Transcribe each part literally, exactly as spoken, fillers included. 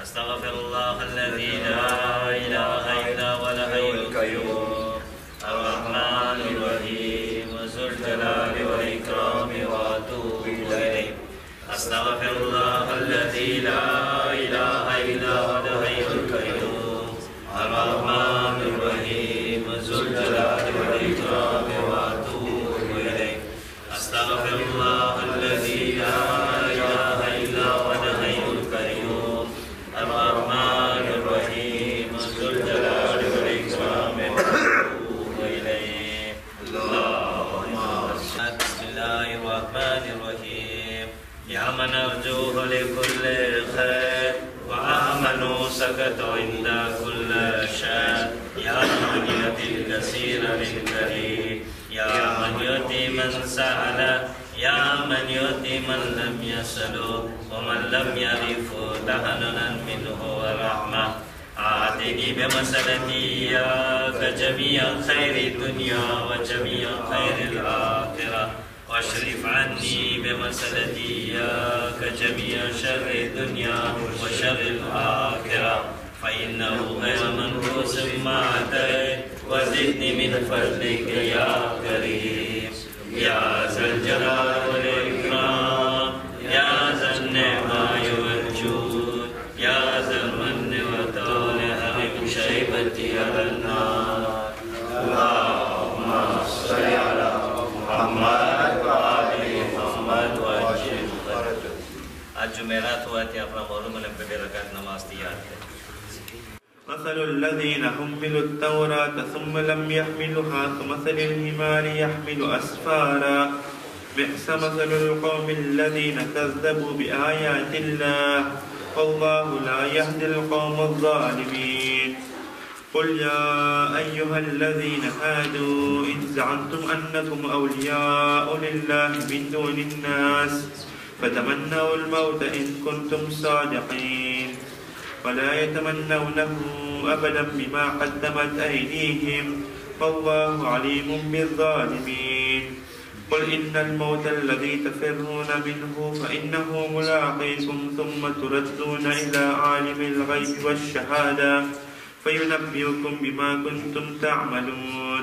أستغفر الله الذي لا إله إلا هو الحي القيوم الرحمن الرحيم ذو الجلال والإكرام وأتوب إليه. أستغفر الله الذي لا إله إلا هو الحي القيوم الرحمن الرحيم ذو الجلال والإكرام وأتوب إليه. أستغفر الله الذي لا إله إلا هو الحي القيوم الرحمن الرحيم ذو الجلال والإكرام وأتوب إليه. اللهم بسم الله الرحمن الرحيم. يا من أرجوه لكل خير وآمنوا سكت عند كل شيء. يا من يأتي الكثير للكريم. يا من يؤتي من سأل. يا من يؤتي من لم يسل ومن لم يعرف تهننا منه ورحمة. آتني بمسألتي إياك جميع خير الدنيا وجميع خير الآخرة واشرف عني بمسألتي إياك جميع شر الدنيا وشر الآخرة فإنه غير منقوص ما أتيت وزدني من فضلك يا كريم يا ذا الجلال والإكرام يا ذا النعماء والجود يا ذا المن والطول هرم شيبتي على النار. اللهم صل على محمد وآل محمد وسلم. आज जुमेरात हुआ थे अपना मालूम है बड़े रकात नमाज तैयार है. مثل الذين حملوا التوراة ثم لم يحملوها كمثل الحمار يحمل أسفارا بئس مثل القوم الذين كذبوا بآيات الله والله لا يهدي القوم الظالمين. قل يا أيها الذين هادوا إن زعمتم أنكم أولياء لله من دون الناس فتمنوا الموت إن كنتم صادقين ولا يتمنونه أبدا بما قدمت أيديهم والله عليم بالظالمين. قل إن الموت الذي تفرون منه فإنه ملاقيكم ثم تردون إلى عالم الغيب والشهادة فينبئكم بما كنتم تعملون.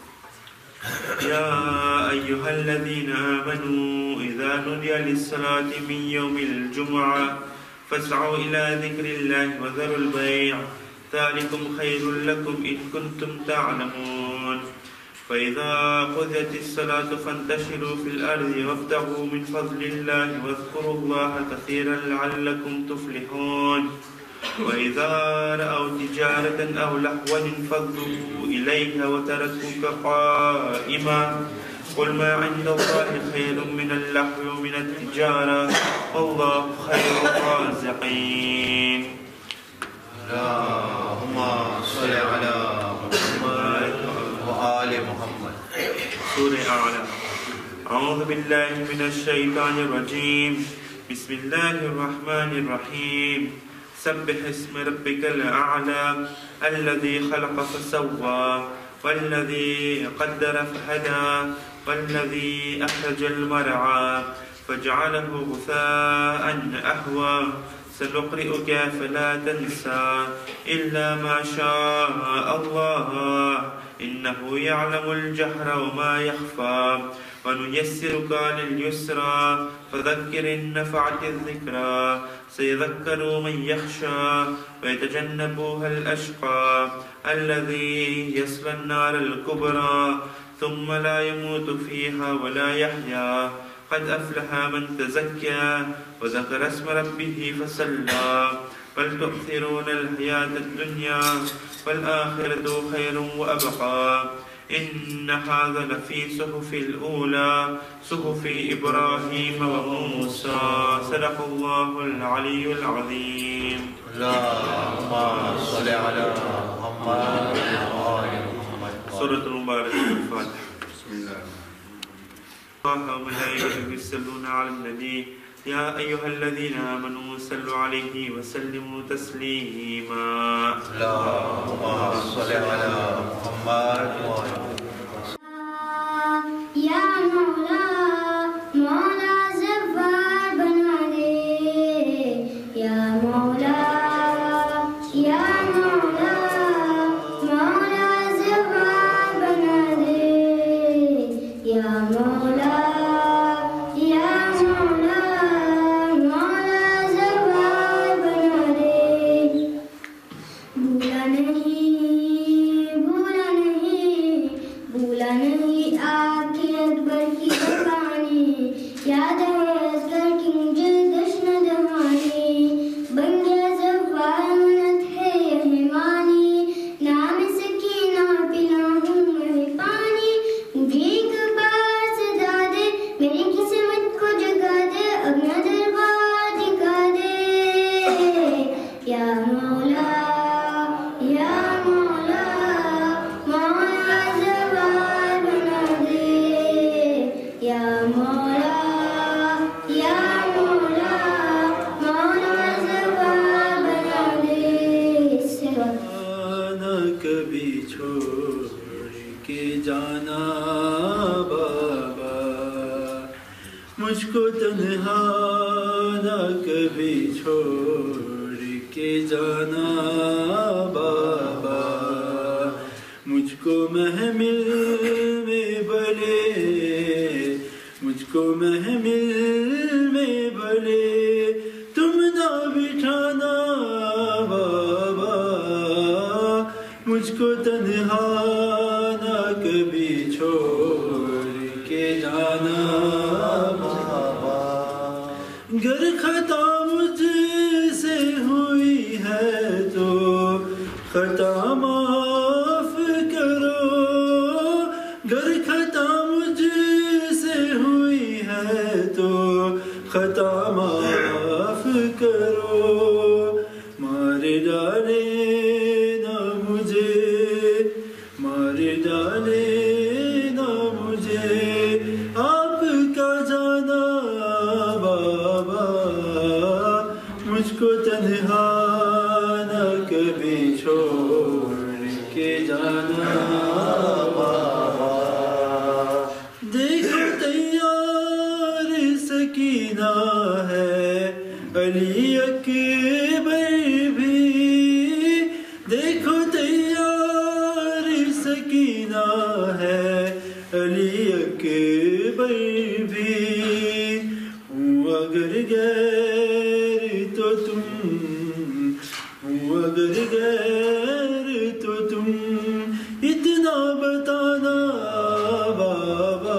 يا أيها الذين آمنوا إذا نودي للصلاة من يوم الجمعة فاسعوا إلى ذكر الله وذروا البيع ذلكم خير لكم إن كنتم تعلمون. فإذا قضيت الصلاة فانتشروا في الأرض وابتغوا من فضل الله واذكروا الله كثيرا لعلكم تفلحون. وإذا رأوا تجارة أو لهوا انفضوا إليها وتركوك قائما قل ما عند الله خير من اللهو ومن التجارة والله خير الرازقين. اللهم صل على محمد وآل محمد. سورة أعلى. أعوذ بالله من الشيطان الرجيم. بسم الله الرحمن الرحيم. سبح اسم ربك الأعلى الذي خلق فسوى والذي قدر فهدى والذي أخرج المرعى فجعله غثاء أهوى سنقرئك فلا تنسى إلا ما شاء الله إنه يعلم الجهر وما يخفى ونيسرك لليسرى فذكر إن نفعت الذكرى سيذكر من يخشى ويتجنبها الأشقى الذي يصلى النار الكبرى ثم لا يموت فيها ولا يحيا قد أفلح من تزكى وذكر اسم ربه فصلى بل تؤثرون الحياة الدنيا والآخرة خير وأبقى إن هذا لفي صحف الأولى صحف إبراهيم وموسى. صدق الله العلي العظيم. اللهم صل على محمد وآل محمد. سورة المباركة الفاتحة. بسم الله. الله وملائكته يصلون على النبي يا أيها الذين آمنوا صلوا عليه وسلموا تسليما. اللهم صل على محمد وآل محمد. يا مولا مولا زفار بنا دے يا مولا یا مولا یا مولا مولا زوال نہ دے یا مولا یا مولا مولا زوال نہ دے سوا نہ کبھی چھوڑ کے جانا بابا مجھ کو تنہا نہ کبھی چھوڑ کے جانا بابا مجھ کو محمل میں بلے مجھ کو محمل میں بلے تم نہ بٹھانا بابا مجھ کو تنہا نہ کبھی چھوڑ کے جانا بابا گر خطا مجھ سے ہوئی ہے تو خطا معاف کرو گر خطا مجھ سے ہوئی ہے تو خطا معاف کرو مار ڈالے نہ مجھے مار ڈالے نہ مجھے آپ کا جانا بابا مجھ کو تنہا نہ کبھی چھوڑ کے جانا بابا دیکھو تیار سکینہ ہے علی اکبر بھی دیکھو تیار سکینہ ہے علی اکبر بھی ہوں اگر غیر تو تم ہوں اگر غیر تو تم اتنا بتانا بابا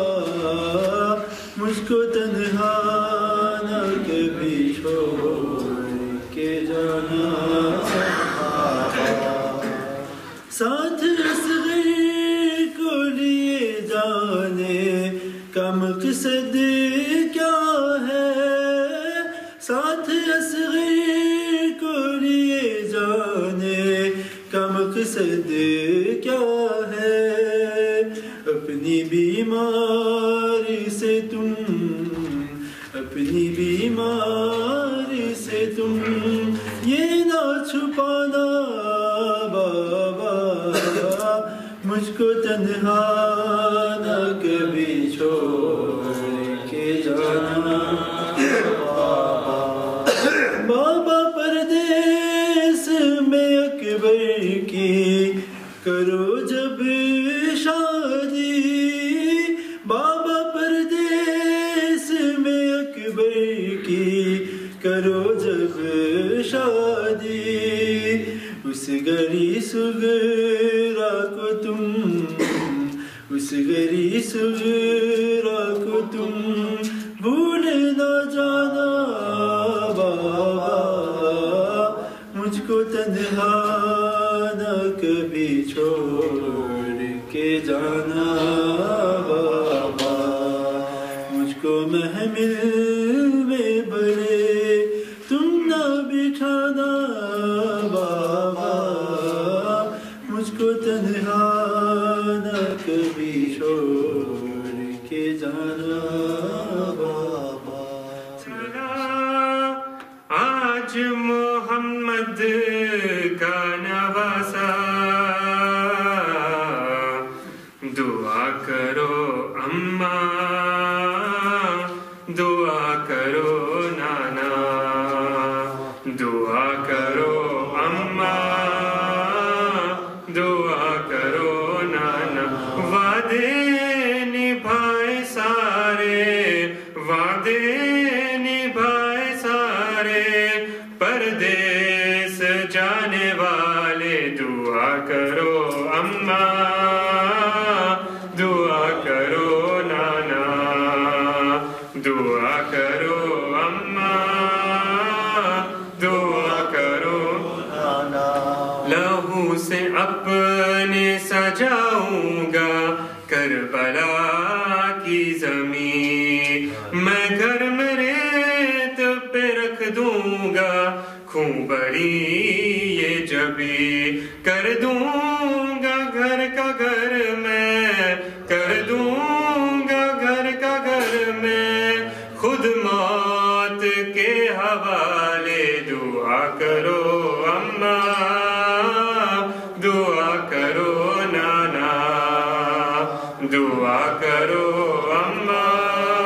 مجھ کو تنہا نہ کبھی چھوڑ کے جانا ساتھ اصغر کو لیے جانے کا مقصد کیا ہے ساتھ اصغر کو لیے جانے کا مقصد کیا ہے اپنی بیماری سے تم اپنی بیماری سے تم یہ نہ چھپانا بابا مجھ کو تنہا نہ کبھی چھوڑ کے جانا بابا پردیس میں اکبر کی کرو جب شادی بابا پردیس میں اکبر کی کرو جب شادی اس گری سغرا کو تم اس گری سغرا کو تم بھول نہ جانا بابا مجھ کو تنہا نہ کبھی چھوڑ کے جانا بابا مجھ کو محمل میں بلے تم نہ بٹھانا بابا مجھ کو تنہا نہ کبھی چھوڑ کے جانا بابا آج محمد کا نواسا دعا کرو اماں دعا کرو نانا دعا کرو اماں دعا کرو نانا وعدے نبھائے سارے وعدے نبھائے سارے پردیس جانے والے دعا کرو اماں دعا کرو نانا دعا کرو اماں دعا کرو نانا لہو سے اپنے سجاؤں گا کربلا کی زمین میں گھر میں ریت پہ رکھ دوں گا خوں بڑی یہ جبھی کر دوں گا گھر کا گھر میں، کر دوں گا گھر کا گھر میں، خود موت کے حوالے دعا کرو اماں، دعا کرو نانا، دعا کرو اماں،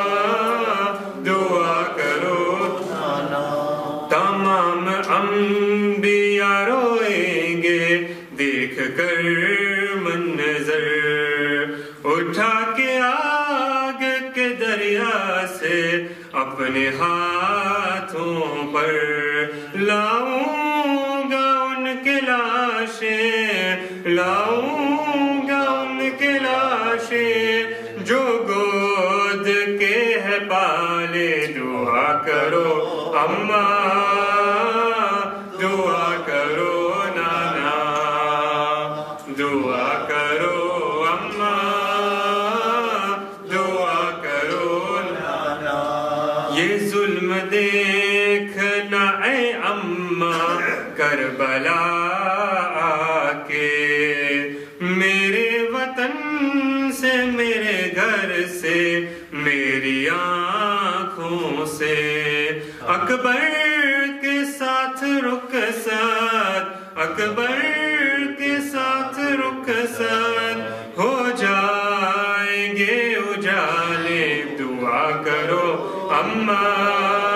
دعا کرو نانا۔ تمام انبیاء روئیں گے دیکھ کر منظر، اٹھا کے آگ کے دریا سے اپنے ہاتھوں پر، لاؤں گا ان کے لاشیں، لاؤں گا ان کے لاشیں، جو گود کے ہے پالے، دعا کرو اماں، دعا کرو نانا، دعا کرو اماں، دعا کرو نانا۔ یہ ظلم دیکھنا اے اماں کربلا آ کے، میرے وطن سے، میرے گھر سے، میری آنکھوں سے، اکبر کے ساتھ رخصت، اکبر کے ساتھ رخصت ہو جائیں گے اجالے، دعا کرو اماں،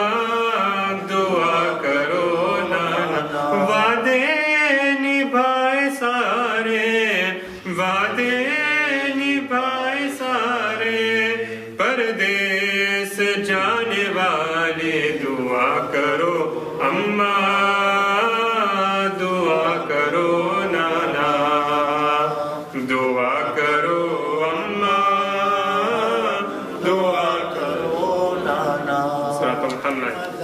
دعا کرو نانا۔ وعدے نبھائے سارے، وعدے نبھائے سارے، پردیس جانے والے، دعا کرو اماں، دعا کرو نانا، دعا کرو اماں، دعا کرو نانا۔ صراط محمد۔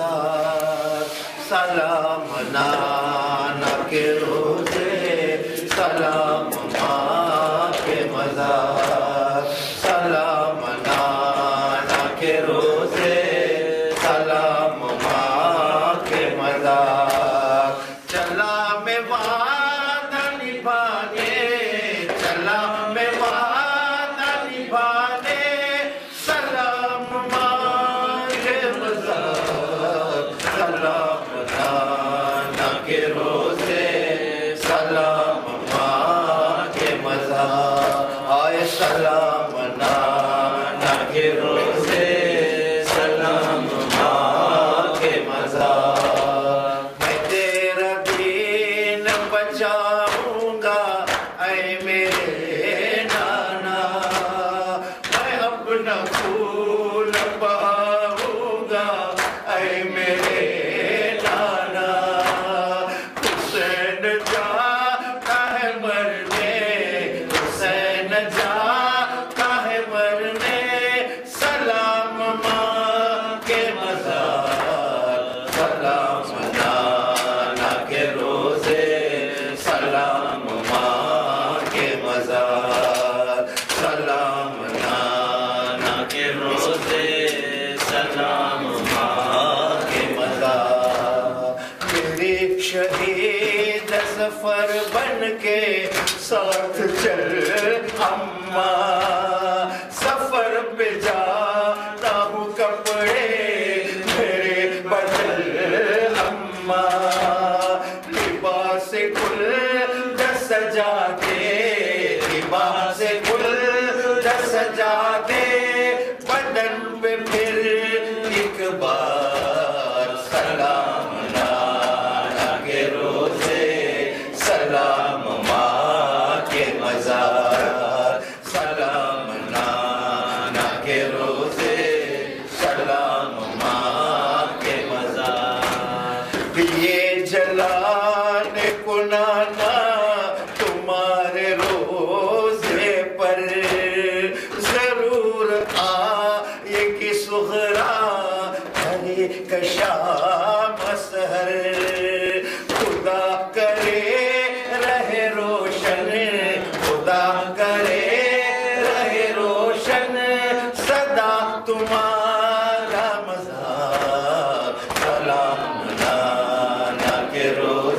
سلام نانا کے روزے، سلام ماں کے مزار، سلام نانا کے روزے، سلام ماں کے مزار۔ چلا میں وعدہ نبھانے، چلا میں وعدہ نبھانے، سلام ماں کے مزار، سلام نانا کے روزے، سلام ماں کے مزار۔ آئے سلام نانا کے روزے، سلام ماں کے مزار۔ میں تیرا دین بچاؤں گا اے میرے نانا، میں اپنا خون بہاؤں گا اے میرے نانا۔ حسین جاتا ہے مرنے، حسین جاتا ہے مرنے، سلام ماں کے مزار، سلام نانا کے روزے، سلام ماں کے مزار، سلام نانا کے روزے، سلام ماں کے مزار۔ میری شہید سفر بن کے ساتھ چل اماں، سفر پہ جاتا ہوں کپڑے میرے بدل اماں، لباس گل سجا دے، لباس گل سجا دے، بدن پہ پھر ایک بار سلام نانا کے روزے، سلام ماں کے مزار، سلام نانا کے روزے، سلام ماں کے مزار۔ یہ جلانے کو نانا تمہارے روزے پر ضرور آئے گی سغرا، ہری کشام سحر، خدا کرے رہے روشن، خدا کرے رہے روشن، صدا تمہارا مزار، سلام نانا کے روز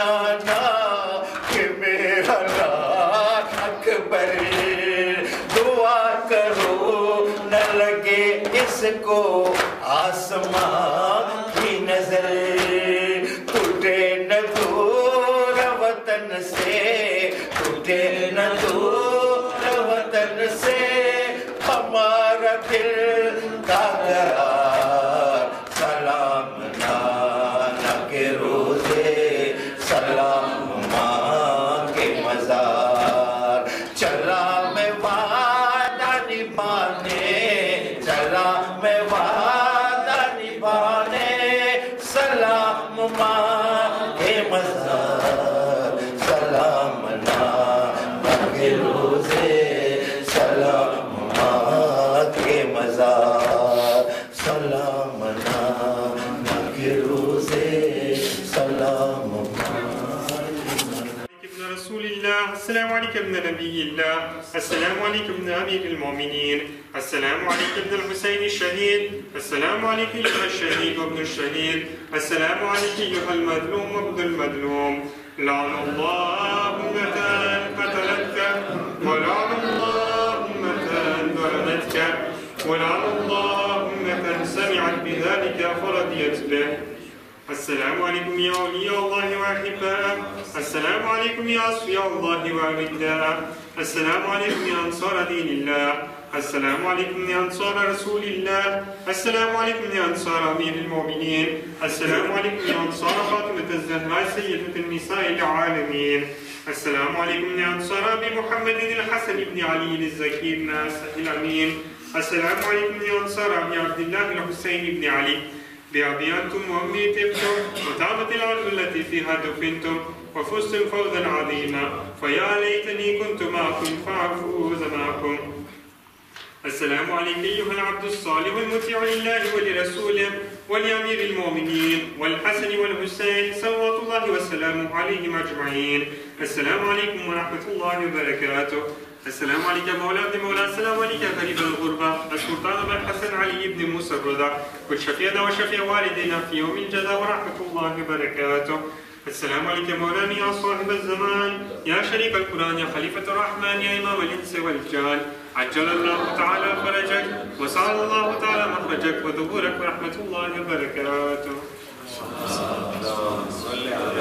जाना कि मेरा लाल अकबर, दुआ करो न लगे इसको आसमां की नजर, टूटे न दूर वतन से, टूटे न दूर वतन से हमारा दिल का करार, सलाम नाना के रोजे, सलाम माँ के मजार, चला मैं वादा निभाने, चला मैं वादा निभाने, सलाम माँ के मजार, सलाम नाना के रोजे, सलाम माँ के मजार, सलाम नाना के रोजे, सलाम رسول الله. السلام عليك ابن نبي الله، السلام عليك ابن أمير المؤمنين، السلام عليك ابن الحسين الشهيد، السلام عليك أيها الشهيد وابن الشهيد، السلام عليك أيها المظلوم وابن المظلوم. لعن الله أمة قتلتك، ولعن الله أمة ظلمتك، ولعن الله أمة سمعت بذلك فرضيت به. السلام عليكم يا أولياء الله وأحباءه، السلام عليكم يا أصفياء الله وأوداءه، السلام عليكم يا أنصار دين الله، السلام عليكم يا أنصار رسول الله، السلام عليكم يا أنصار أمير المؤمنين، السلام عليكم يا أنصار فاطمة الزهراء سيدة النساء العالمين، السلام عليكم يا أنصار أبي محمد الحسن بن علي الزكي الناصح الأمين، السلام عليكم يا أنصار أبي عبد الله الحسين بن علي، بأبي أنتم وأمي تبتم وتابت الأرض التي فيها دفنتم وفزتم فوزا عظيما، فيا ليتني كنت معكم فأفوز معكم. السلام عليك أيها العبد الصالح المطيع لله ولرسوله ولأمير المؤمنين والحسن والحسين صلوات الله وسلامه عليهم أجمعين. السلام عليكم ورحمة الله وبركاته. السلام عليك مولا ابن مولا، السلام عليك غريب الغربة، السلطان بن حسن علي بن موسى الرضا، والشفيع وشفيع والدينا في يوم الجزاء ورحمة الله وبركاته. السلام عليك مولانا يا صاحب الزمان، يا شريك القرآن، يا خليفة الرحمن، يا إمام الإنس والجان، عجل الله تعالى فرجك وسعى الله تعالى مخرجك وظهورك ورحمة الله وبركاته.